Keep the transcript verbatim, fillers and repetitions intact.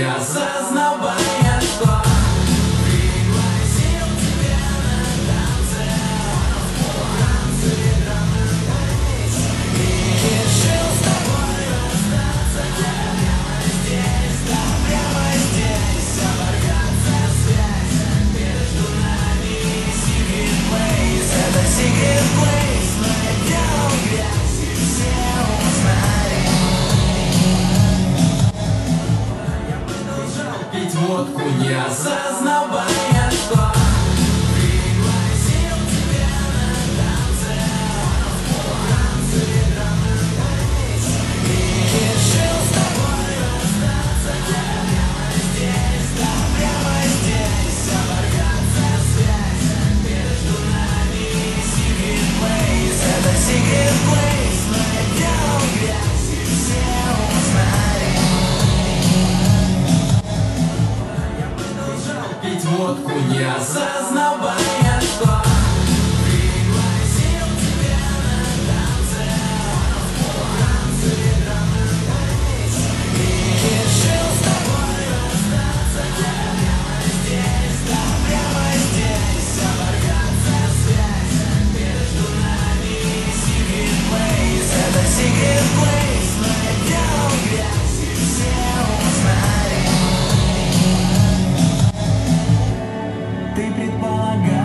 осознавая, что пригласил тебя на танцы, танцы, и решил с тобой расстаться. Прямо здесь, да, прямо здесь оборвется связь между нами. Secret place, это secret place, мы идем в грязь и все узнали. Я продолжал пить водку, не осознавая.